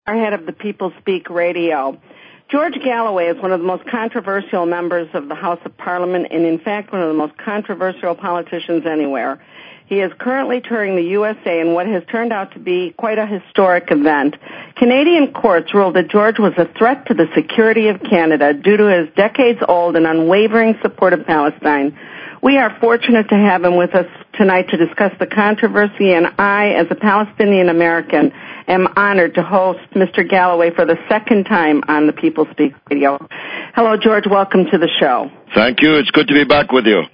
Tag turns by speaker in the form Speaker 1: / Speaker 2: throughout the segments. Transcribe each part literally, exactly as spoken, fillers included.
Speaker 1: Head of the People Speak Radio. George Galloway is one of the most controversial members of the House of Parliament and, in fact, one of the most controversial politicians anywhere. He is currently touring the U S A in what has turned out to be quite a historic event. Canadian courts ruled that George was a threat to the security of Canada due to his decades-old and unwavering support of Palestine. We are fortunate to have him with us tonight to discuss the controversy, and I, as a Palestinian American, am honored to host Mister Galloway for the second time on the People Speak Radio. Hello, George. Welcome to the show.
Speaker 2: Thank you. It's good to be back with you.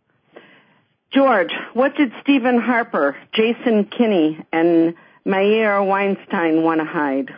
Speaker 1: George, what did Stephen Harper, Jason Kinney, and Meir Weinstein want to hide?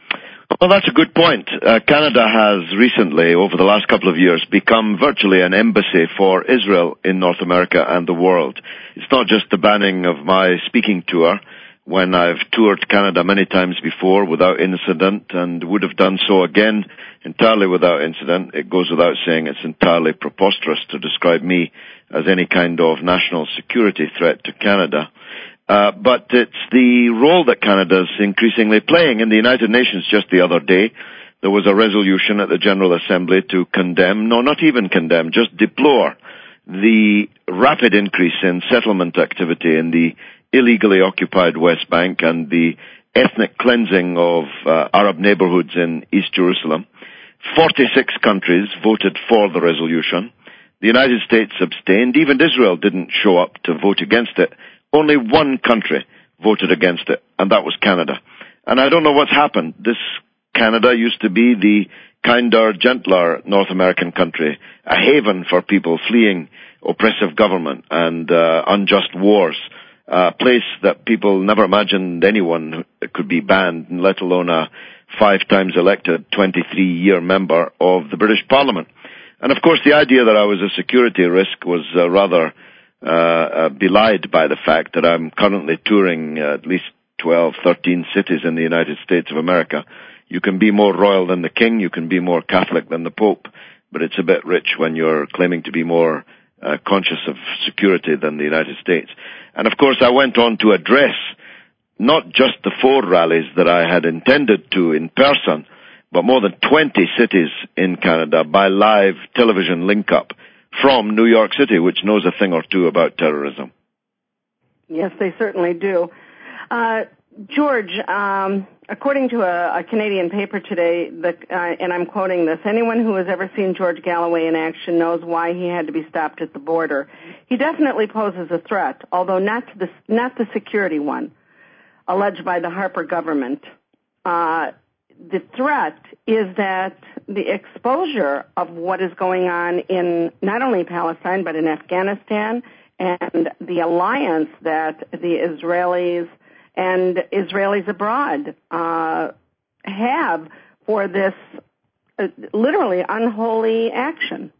Speaker 2: Well, that's a good point. Uh, Canada has recently, over the last couple of years, become virtually an embassy for Israel in North America and the world. It's not just the banning of my speaking tour, when I've toured Canada many times before without incident and would have done so again entirely without incident. It goes without saying it's entirely preposterous to describe me as any kind of national security threat to Canada. Uh, but it's the role that Canada's increasingly playing. In the United Nations just the other day, there was a resolution at the General Assembly to condemn, no, not even condemn, just deplore the rapid increase in settlement activity in the illegally occupied West Bank and the ethnic cleansing of uh, Arab neighborhoods in East Jerusalem. forty-six countries voted for the resolution. The United States abstained. Even Israel didn't show up to vote against it. Only one country voted against it, and that was Canada. And I don't know what's happened. This Canada used to be the kinder, gentler North American country, a haven for people fleeing oppressive government and uh, unjust wars, a place that people never imagined anyone could be banned, let alone a five times elected twenty-three-year member of the British Parliament. And, of course, the idea that I was a security risk was uh, rather uh, uh, belied by the fact that I'm currently touring uh, at least twelve, thirteen cities in the United States of America. You can be more royal than the king, you can be more Catholic than the Pope, but it's a bit rich when you're claiming to be more uh, conscious of security than the United States. And, of course, I went on to address not just the four rallies that I had intended to in person, but more than twenty cities in Canada by live television link-up from New York City, which knows a thing or two about terrorism.
Speaker 1: Yes, they certainly do. Uh, George, um, according to a, a Canadian paper today, the, uh, and I'm quoting this, anyone who has ever seen George Galloway in action knows why he had to be stopped at the border. He definitely poses a threat, although not to the, not the security one, alleged by the Harper government. Uh, the threat is that the exposure of what is going on in not only Palestine, but in Afghanistan, and the alliance that the Israelis and Israelis abroad uh, have for this uh, literally unholy action.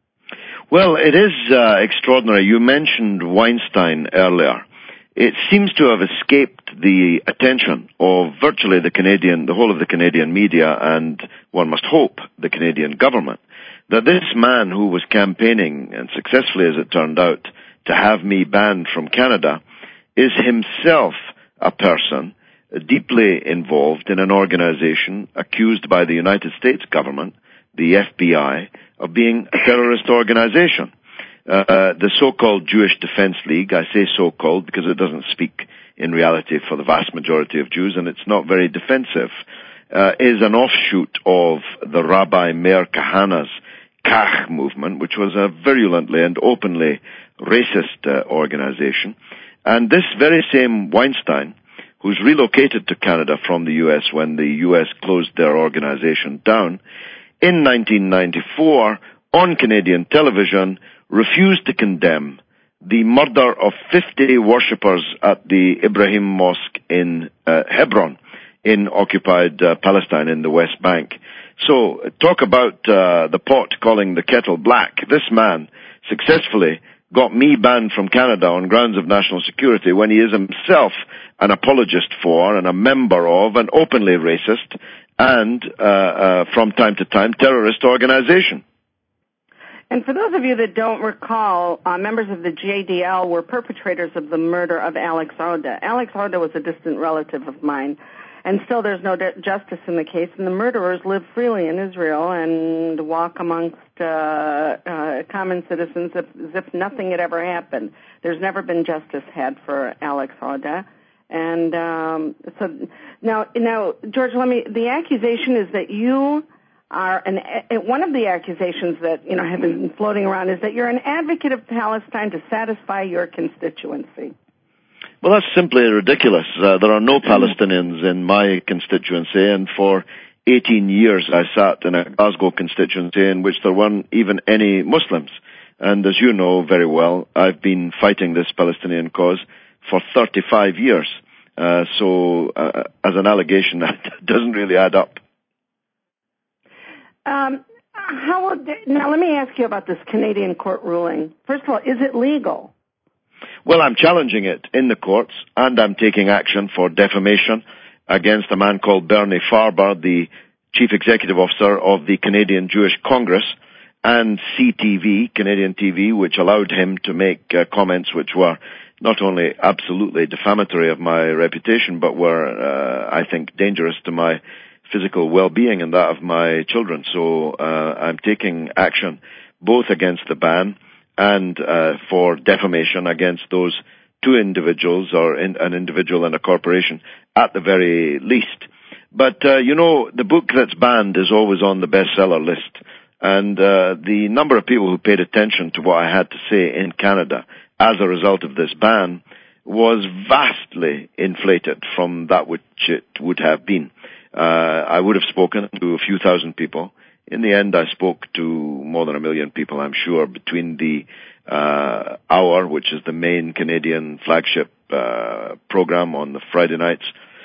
Speaker 2: Well, it is uh, extraordinary. You mentioned Weinstein earlier. It seems to have escaped the attention of virtually the Canadian, the whole of the Canadian media, and one must hope the Canadian government, that this man who was campaigning, and successfully as it turned out, to have me banned from Canada, is himself a person deeply involved in an organization accused by the United States government, the F B I, of being a terrorist organization. Uh, the so-called Jewish Defense League, I say so-called because it doesn't speak in reality for the vast majority of Jews, and it's not very defensive, uh, is an offshoot of the Rabbi Meir Kahana's Kach movement, which was a virulently and openly racist uh, organization. And this very same Weinstein, who's relocated to Canada from the U S when the U S closed their organization down, in nineteen ninety-four, on Canadian television, refused to condemn the murder of fifty worshippers at the Ibrahim Mosque in uh, Hebron, in occupied uh, Palestine in the West Bank. So, talk about uh, the pot calling the kettle black. This man successfully got me banned from Canada on grounds of national security when he is himself an apologist for and a member of an openly racist and, uh, uh, from time to time, terrorist organization.
Speaker 1: And for those of you that don't recall, uh, members of the J D L were perpetrators of the murder of Alex Oda. Alex Oda was a distant relative of mine. And still there's no de- justice in the case, and the murderers live freely in Israel and walk amongst uh, uh, common citizens as if nothing had ever happened. There's never been justice had for Alex Houda. And um, so now, now, George, let me, the accusation is that you are an, one of the accusations that, you know, have been floating around is that you're an advocate of Palestine to satisfy your constituency.
Speaker 2: Well, that's simply ridiculous. Uh, there are no Palestinians in my constituency, and for eighteen years I sat in a Glasgow constituency in which there weren't even any Muslims. And as you know very well, I've been fighting this Palestinian cause for thirty-five years. Uh, so uh, as an allegation, that doesn't really add up.
Speaker 1: Um, how will, now let me ask you about this Canadian court ruling. First of all, is it legal?
Speaker 2: Well, I'm challenging it in the courts, and I'm taking action for defamation against a man called Bernie Farber, the Chief Executive Officer of the Canadian Jewish Congress, and C T V, Canadian T V, which allowed him to make uh, comments which were not only absolutely defamatory of my reputation, but were, uh, I think, dangerous to my physical well-being and that of my children. So uh, I'm taking action both against the ban and uh, for defamation against those two individuals, or in, an individual and a corporation, at the very least. But, uh, you know, the book that's banned is always on the bestseller list. And uh, the number of people who paid attention to what I had to say in Canada as a result of this ban was vastly inflated from that which it would have been. Uh, I would have spoken to a few thousand people. In the end, I spoke to more than a million people, I'm sure, between the uh, Hour, which is the main Canadian flagship uh, program on the Friday nights,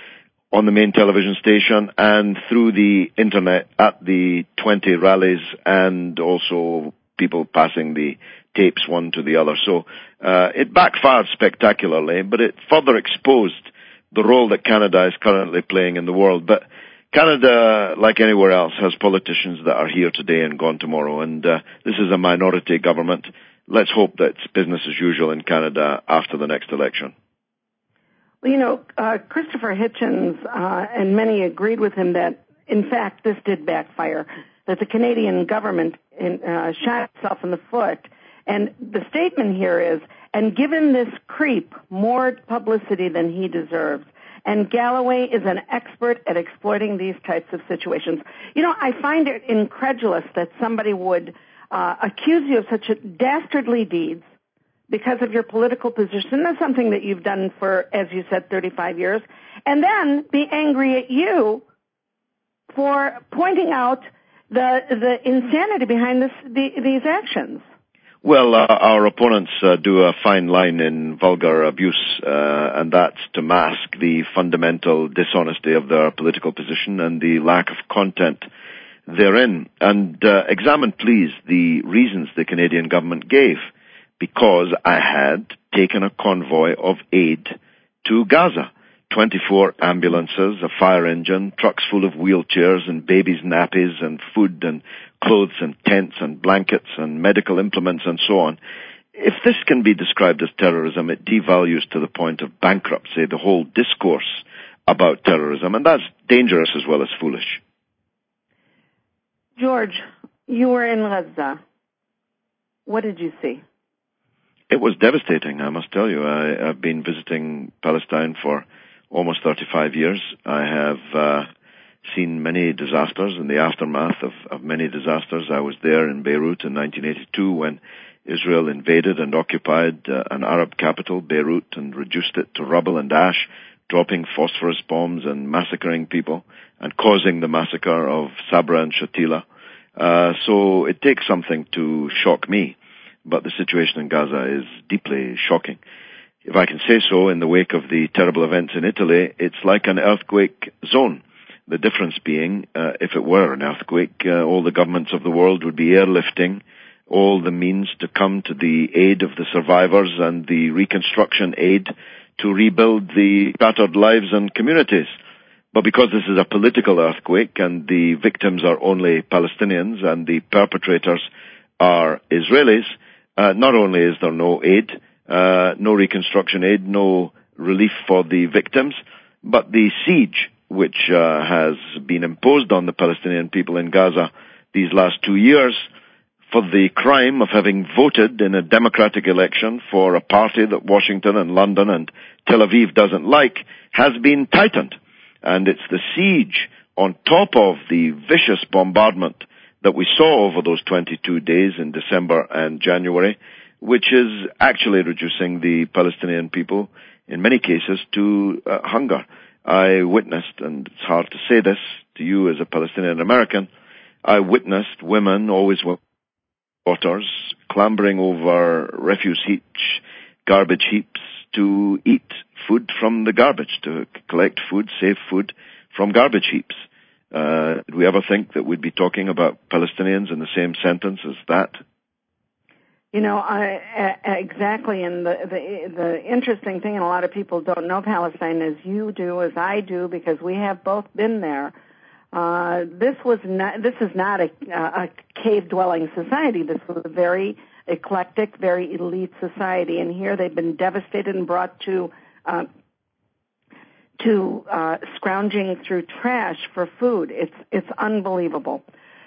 Speaker 2: on the main television station, and through the internet at the twenty rallies, and also people passing the tapes one to the other. So uh, it backfired spectacularly, but it further exposed the role that Canada is currently playing in the world. But Canada, like anywhere else, has politicians that are here today and gone tomorrow, and uh, this is a minority government. Let's hope that it's business as usual in Canada after the next election.
Speaker 1: Well, you know, uh, Christopher Hitchens uh, and many agreed with him that, in fact, this did backfire, that the Canadian government in, uh, shot itself in the foot. And the statement here is, and given this creep more publicity than he deserves, and Galloway is an expert at exploiting these types of situations. You know, I find it incredulous that somebody would uh, accuse you of such a dastardly deeds because of your political position. That's something that you've done for, as you said, thirty-five years, and then be angry at you for pointing out the the insanity behind this the, these actions.
Speaker 2: Well, uh, our opponents uh, do a fine line in vulgar abuse, uh, and that's to mask the fundamental dishonesty of their political position and the lack of content therein. And uh, examine, please, the reasons the Canadian government gave. Because I had taken a convoy of aid to Gaza. twenty-four ambulances, a fire engine, trucks full of wheelchairs and babies' nappies and food and clothes and tents and blankets and medical implements and so on. If this can be described as terrorism, it devalues to the point of bankruptcy the whole discourse about terrorism, and that's dangerous as well as foolish.
Speaker 1: George, you were in Gaza. What did you see?
Speaker 2: It was devastating, I must tell you. I, I've been visiting Palestine for almost thirty-five years. I have uh, seen many disasters in the aftermath of, of many disasters. I was there in Beirut in nineteen eighty-two when Israel invaded and occupied uh, an Arab capital, Beirut, and reduced it to rubble and ash, dropping phosphorus bombs and massacring people and causing the massacre of Sabra and Shatila. Uh, so it takes something to shock me. But the situation in Gaza is deeply shocking. If I can say so, in the wake of the terrible events in Italy, it's like an earthquake zone. The difference being, uh, if it were an earthquake, uh, all the governments of the world would be airlifting all the means to come to the aid of the survivors and the reconstruction aid to rebuild the shattered lives and communities. But because this is a political earthquake and the victims are only Palestinians and the perpetrators are Israelis, Uh, not only is there no aid, uh, no reconstruction aid, no relief for the victims, but the siege which uh, has been imposed on the Palestinian people in Gaza these last two years for the crime of having voted in a democratic election for a party that Washington and London and Tel Aviv doesn't like, has been tightened. And it's the siege on top of the vicious bombardment that we saw over those twenty-two days in December and January, which is actually reducing the Palestinian people, in many cases, to uh, hunger. I witnessed, and it's hard to say this to you as a Palestinian American, I witnessed women, always with daughters, clambering over refuse heaps, garbage heaps, to eat food from the garbage, to collect food, save food from garbage heaps. Uh, did we ever think that we'd be talking about Palestinians in the same sentence as that?
Speaker 1: You know, I, uh, exactly, and the, the the interesting thing, and a lot of people don't know Palestine as you do, as I do, because we have both been there. Uh, this was not, this is not a, a cave-dwelling society. This was a very eclectic, very elite society, and here they've been devastated and brought to uh, to uh, scrounging through trash for food. It's it's unbelievable.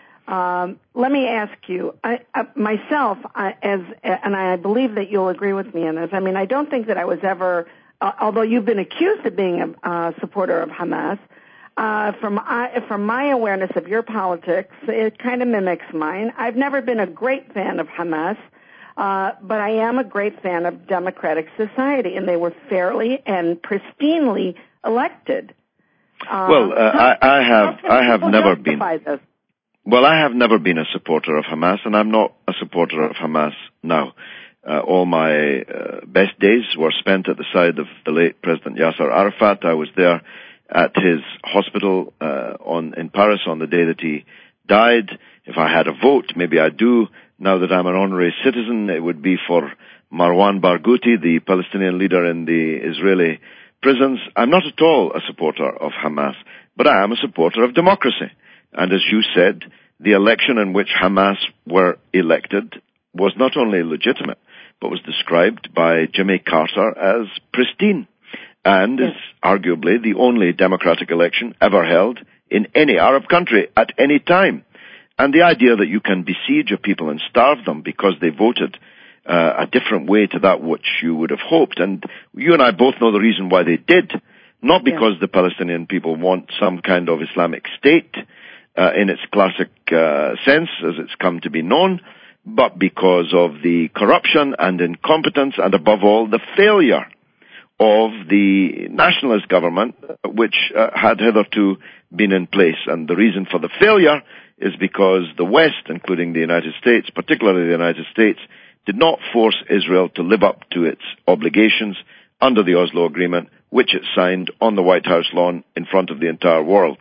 Speaker 1: Um, let me ask you, I, I, myself, I, as and I believe that you'll agree with me on this. I mean, I don't think that I was ever, uh, although you've been accused of being a uh, supporter of Hamas. Uh, from I, from my awareness of your politics, it kind of mimics mine. I've never been a great fan of Hamas, uh, but I am a great fan of democratic society, and they were fairly and pristinely elected. Uh,
Speaker 2: well, uh, I, I have I have never been.
Speaker 1: This?
Speaker 2: Well, I have never been a supporter of Hamas, and I'm not a supporter of Hamas now. Uh, all my uh, best days were spent at the side of the late President Yasser Arafat. I was there at his hospital uh, on in Paris on the day that he died. If I had a vote, maybe I do. Now that I'm an honorary citizen, it would be for Marwan Barghouti, the Palestinian leader in the Israeli prisons. I'm not at all a supporter of Hamas, but I am a supporter of democracy. And as you said, the election in which Hamas were elected was not only legitimate, but was described by Jimmy Carter as pristine, and is arguably the only democratic election ever held in any Arab country at any time. And the idea that you can besiege a people and starve them because they voted uh, a different way to that which you would have hoped, and you and I both know the reason why they did, not because yeah. the Palestinian people want some kind of Islamic state uh, in its classic uh, sense, as it's come to be known, but because of the corruption and incompetence, and above all, the failure of the nationalist government, which uh, had hitherto been in place. And the reason for the failure is because the West, including the United States, particularly the United States, did not force Israel to live up to its obligations under the Oslo Agreement, which it signed on the White House lawn in front of the entire world.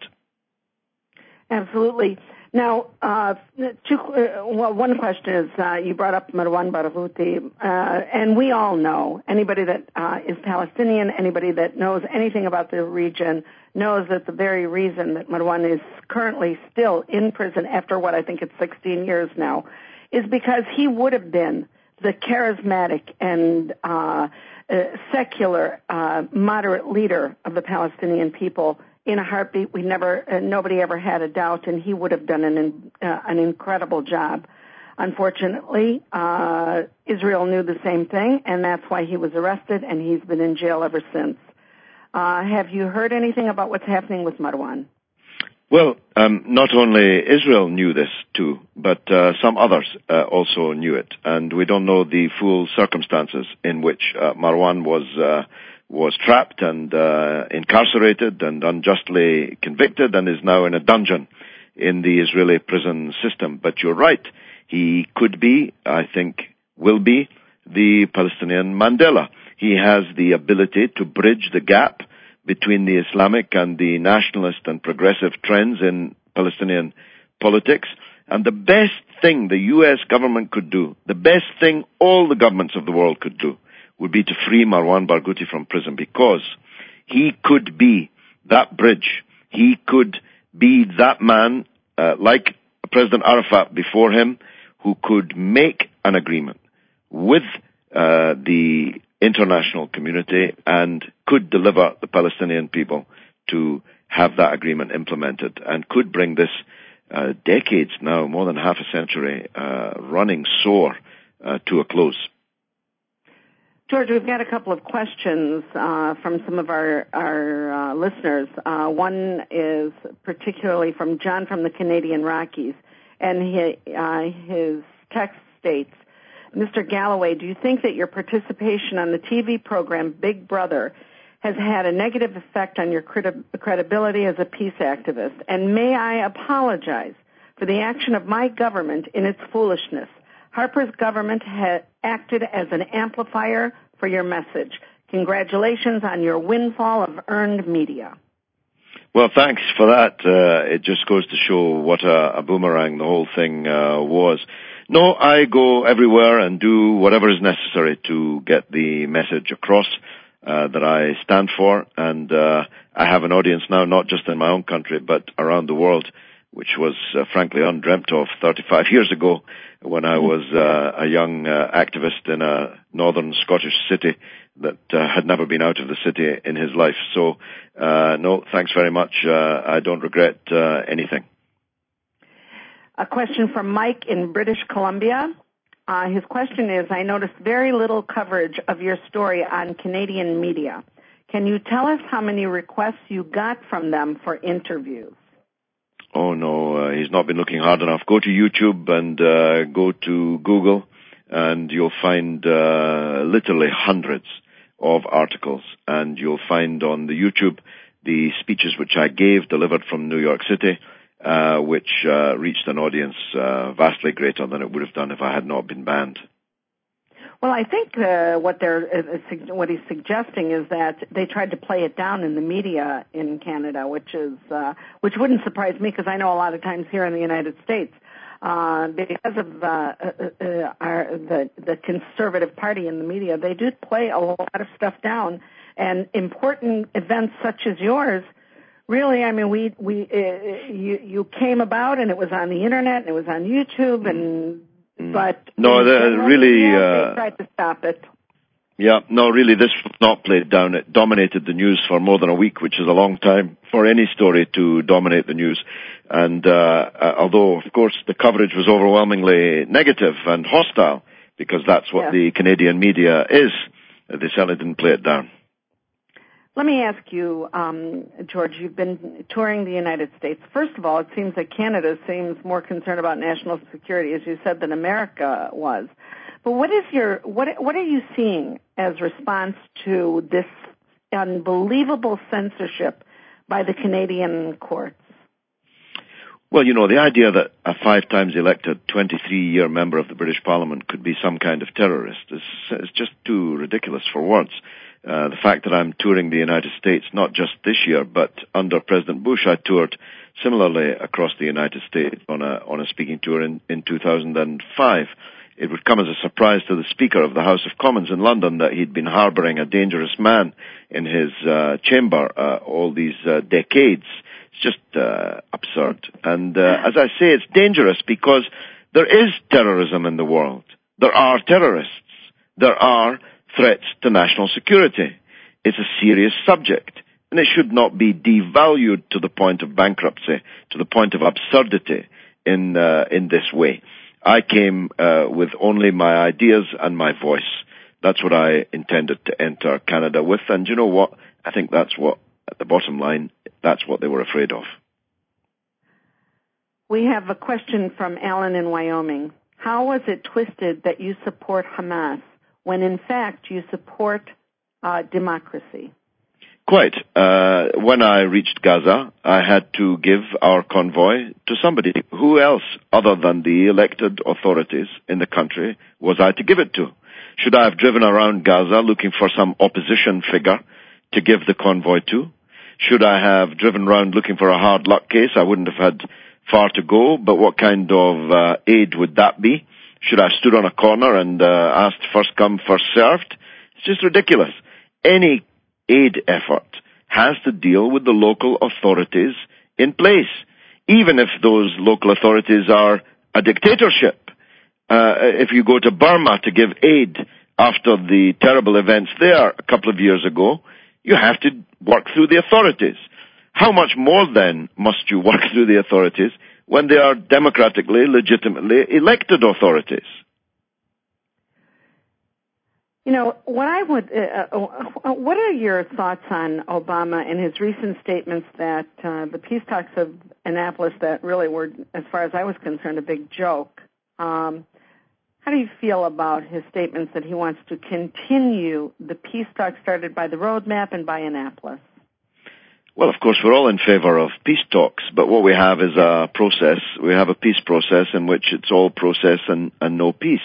Speaker 1: Absolutely. Now, uh, two, uh, well, one question is, uh, you brought up Marwan Barghouti, uh, and we all know, anybody that uh, is Palestinian, anybody that knows anything about the region, knows that the very reason that Marwan is currently still in prison after what I think it's sixteen years now, is because he would have been the charismatic and uh, uh, secular, uh, moderate leader of the Palestinian people. In a heartbeat, we never, uh, nobody ever had a doubt, and he would have done an uh, an incredible job. Unfortunately, uh, Israel knew the same thing, and that's why he was arrested, and he's been in jail ever since. Uh, have you heard anything about what's happening with Marwan?
Speaker 2: Well, um, not only Israel knew this too, but uh, some others uh, also knew it, and we don't know the full circumstances in which uh, Marwan was uh, was trapped and uh, incarcerated and unjustly convicted and is now in a dungeon in the Israeli prison system. But you're right, he could be, I think, will be the Palestinian Mandela. He has the ability to bridge the gap between the Islamic and the nationalist and progressive trends in Palestinian politics. And the best thing the U S government could do, the best thing all the governments of the world could do, would be to free Marwan Barghouti from prison, because he could be that bridge. He could be that man, uh, like President Arafat before him, who could make an agreement with uh, the international community and could deliver the Palestinian people to have that agreement implemented and could bring this uh, decades now, more than half a century, uh, running sore uh, to a close.
Speaker 1: George, we've got a couple of questions uh, from some of our, our uh, listeners. Uh, one is particularly from John from the Canadian Rockies, and he, uh, his text states, Mister Galloway, do you think that your participation on the T V program Big Brother has had a negative effect on your credi- credibility as a peace activist? And may I apologize for the action of my government in its foolishness? Harper's government ha- acted as an amplifier for your message. Congratulations on your windfall of earned media.
Speaker 2: Well, thanks for that. Uh, it just goes to show what a, a boomerang the whole thing uh, was. No, I go everywhere and do whatever is necessary to get the message across uh, that I stand for. And uh, I have an audience now, not just in my own country, but around the world, which was uh, frankly undreamt of thirty-five years ago when I was uh, a young uh, activist in a northern Scottish city that uh, had never been out of the city in his life. So, uh, no, thanks very much. Uh, I don't regret uh, anything.
Speaker 1: A question from Mike in British Columbia. Uh, his question is, I noticed very little coverage of your story on Canadian media. Can you tell us how many requests you got from them for interviews?
Speaker 2: Oh, no, uh, he's not been looking hard enough. Go to YouTube and uh, go to Google, and you'll find uh, literally hundreds of articles. And you'll find on the YouTube the speeches which I gave, delivered from New York City, uh, which uh, reached an audience uh, vastly greater than it would have done if I had not been banned.
Speaker 1: Well, I think uh, what they're uh, what he's suggesting is that they tried to play it down in the media in Canada, which is uh, which wouldn't surprise me because I know a lot of times here in the United States, uh, because of uh, uh, uh, our, the the conservative party in the media, they do play a lot of stuff down, and important events such as yours. Really, I mean, we we uh, you you came about, and it was on the internet, and it was on YouTube, and. But
Speaker 2: no, the, really,
Speaker 1: uh, they tried to stop it.
Speaker 2: Yeah, no, really, this was not played down. It dominated the news for more than a week, which is a long time for any story to dominate the news. And uh, uh, although, of course, the coverage was overwhelmingly negative and hostile, because that's what
Speaker 1: yes.
Speaker 2: the Canadian media is, they certainly didn't play it down.
Speaker 1: Let me ask you, um, George, you've been touring the United States. First of all, it seems that Canada seems more concerned about national security, as you said, than America was. But what is your what what are you seeing as response to this unbelievable censorship by the Canadian courts?
Speaker 2: Well, you know, the idea that a five times elected twenty-three-year member of the British Parliament could be some kind of terrorist is, is just too ridiculous for words. Uh, the fact that I'm touring the United States, not just this year, but under President Bush, I toured similarly across the United States on a, on a speaking tour in, in two thousand five. It would come as a surprise to the Speaker of the House of Commons in London that he'd been harboring a dangerous man in his uh, chamber uh, all these uh, decades. It's just uh, absurd. And uh, as I say, it's dangerous because there is terrorism in the world. There are terrorists. There are threats to national security. It's a serious subject, and it should not be devalued to the point of bankruptcy, to the point of absurdity in uh, in this way. I came uh, with only my ideas and my voice. That's what I intended to enter Canada with, and you know what? I think that's what, at the bottom line, that's what they were afraid of.
Speaker 1: We have a question from Alan in Wyoming. How was it twisted that you support Hamas when in fact you support uh, democracy?
Speaker 2: Quite. Uh, when I reached Gaza, I had to give our convoy to somebody. Who else other than the elected authorities in the country was I to give it to? Should I have driven around Gaza looking for some opposition figure to give the convoy to? Should I have driven around looking for a hard luck case? I wouldn't have had far to go, but what kind of uh, aid would that be? Should I have stood on a corner and uh, asked first come, first served? It's just ridiculous. Any aid effort has to deal with the local authorities in place, even if those local authorities are a dictatorship. Uh, if you go to Burma to give aid after the terrible events there a couple of years ago, you have to work through the authorities. How much more then must you work through the authorities when they are democratically, legitimately elected authorities?
Speaker 1: You know, what I would, uh, uh, what are your thoughts on Obama and his recent statements that uh, the peace talks of Annapolis that really were, as far as I was concerned, a big joke? Um, how do you feel about his statements that he wants to continue the peace talks started by the roadmap and by Annapolis?
Speaker 2: Well, of course, we're all in favor of peace talks, but what we have is a process. We have a peace process in which it's all process and, and no peace.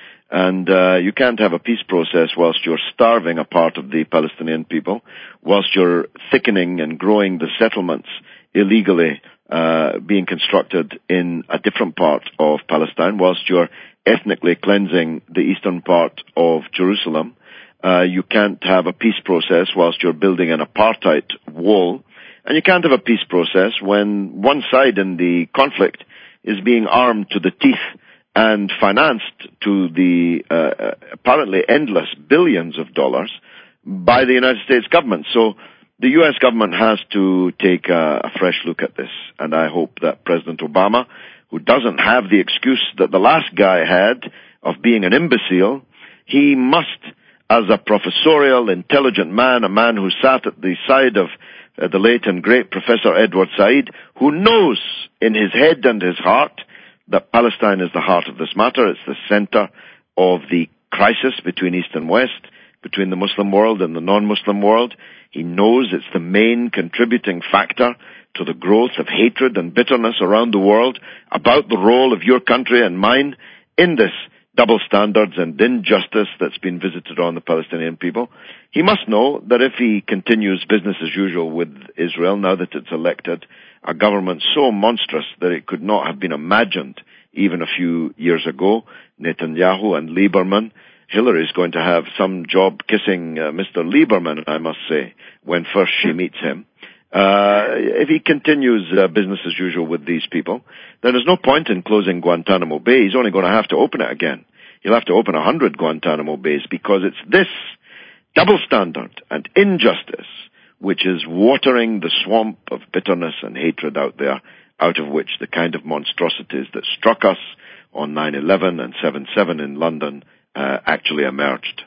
Speaker 2: And uh, you can't have a peace process whilst you're starving a part of the Palestinian people, whilst you're thickening and growing the settlements illegally uh, being constructed in a different part of Palestine, whilst you're ethnically cleansing the eastern part of Jerusalem. Uh, you can't have a peace process whilst you're building an apartheid wall. And you can't have a peace process when one side in the conflict is being armed to the teeth and financed to the uh, apparently endless billions of dollars by the United States government. So the U S government has to take a, a fresh look at this, and I hope that President Obama, who doesn't have the excuse that the last guy had of being an imbecile, he must, as a professorial, intelligent man, a man who sat at the side of uh, the late and great Professor Edward Said, who knows in his head and his heart that Palestine is the heart of this matter. It's the center of the crisis between East and West, between the Muslim world and the non-Muslim world. He knows it's the main contributing factor to the growth of hatred and bitterness around the world about the role of your country and mine in this double standards and injustice that's been visited on the Palestinian people. He must know that if he continues business as usual with Israel, now that it's elected, a government so monstrous that it could not have been imagined even a few years ago, Netanyahu and Lieberman. Hillary is going to have some job kissing uh, Mister Lieberman, I must say, when first she meets him. Uh, if he continues uh, business as usual with these people, then there's no point in closing Guantanamo Bay. He's only going to have to open it again. He'll have to open a hundred Guantanamo Bays because it's this double standard and injustice which is watering the swamp of bitterness and hatred out there, out of which the kind of monstrosities that struck us on nine eleven and seven seven in London uh, actually emerged.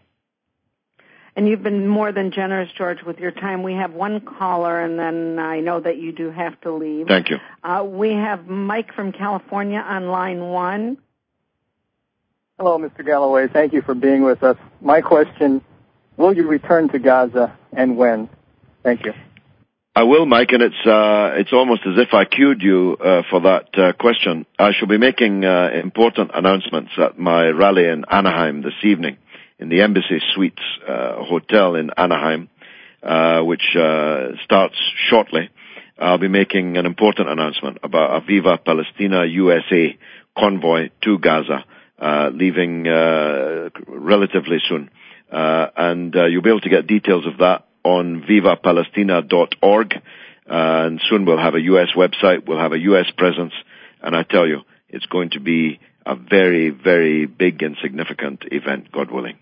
Speaker 1: And you've been more than generous, George, with your time. We have one caller, and then I know that you do have to leave.
Speaker 2: Thank you.
Speaker 1: Uh, we have Mike from California on line one.
Speaker 3: Hello, Mister Galloway. Thank you for being with us. My question, will you return to Gaza and when? Thank you.
Speaker 2: I will, Mike, and it's uh, it's almost as if I cued you uh, for that uh, question. I shall be making uh, important announcements at my rally in Anaheim this evening in the Embassy Suites uh, Hotel in Anaheim, uh, which uh, starts shortly. I'll be making an important announcement about a Viva Palestina U S A convoy to Gaza, uh, leaving uh, relatively soon. Uh, and uh, you'll be able to get details of that on viva palestina dot org, uh, and soon we'll have a U S website, we'll have a U S presence, and I tell you, it's going to be a very, very big and significant event, God willing.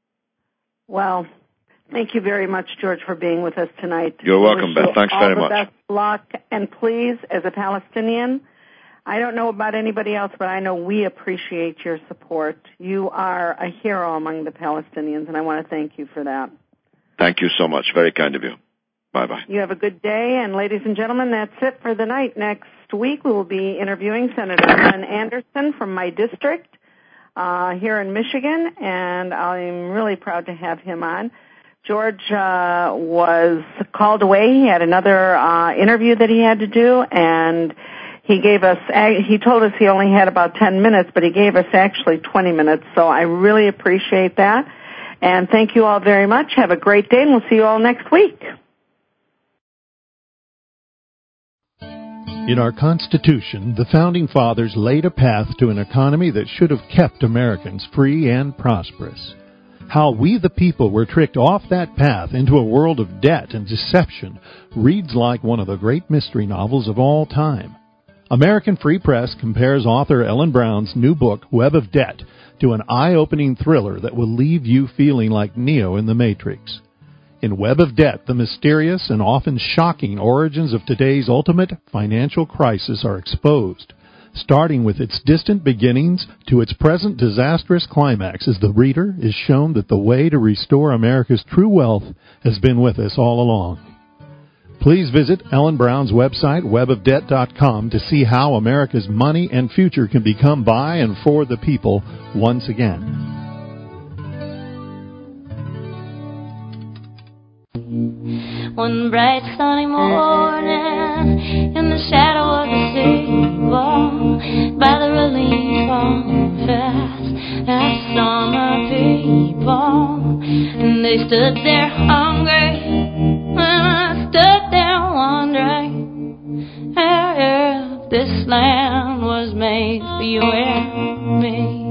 Speaker 1: Well, thank you very much, George, for being with us tonight.
Speaker 2: You're welcome, Beth. Thanks very much.
Speaker 1: All the best luck, and please, as a Palestinian, I don't know about anybody else, but I know we appreciate your support. You are a hero among the Palestinians, and I want to thank you for that.
Speaker 2: Thank you so much. Very kind of you. Bye-bye.
Speaker 1: You have a good day, and ladies and gentlemen, that's it for the night. Next week, we will be interviewing Senator Glenn Anderson from my district uh, here in Michigan, and I'm really proud to have him on. George uh, was called away. He had another uh, interview that he had to do, and he gave us, he told us he only had about ten minutes, but he gave us actually twenty minutes, so I really appreciate that. And thank you all very much. Have a great day, and we'll see you all next week.
Speaker 4: In our Constitution, the Founding Fathers laid a path to an economy that should have kept Americans free and prosperous. How we the people were tricked off that path into a world of debt and deception reads like one of the great mystery novels of all time. American Free Press compares author Ellen Brown's new book, Web of Debt, to an eye-opening thriller that will leave you feeling like Neo in the Matrix. In Web of Debt, the mysterious and often shocking origins of today's ultimate financial crisis are exposed, starting with its distant beginnings to its present disastrous climax, as the reader is shown that the way to restore America's true wealth has been with us all along. Please visit Ellen Brown's website, web of debt dot com, to see how America's money and future can become by and for the people once again.
Speaker 5: One bright sunny morning, in the shadow of the steeple, by the relief office, I saw my people, and they stood there hungry, and I stood there wondering if this land was made for you and me.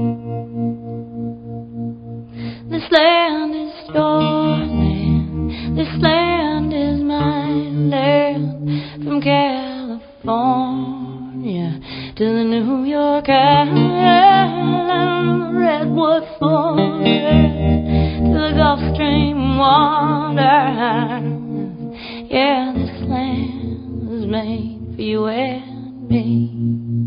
Speaker 5: This land is your land, this land is my land, from California to the New York Island, the redwood forest to the Gulf Stream water. Yeah, this land was made for you and me.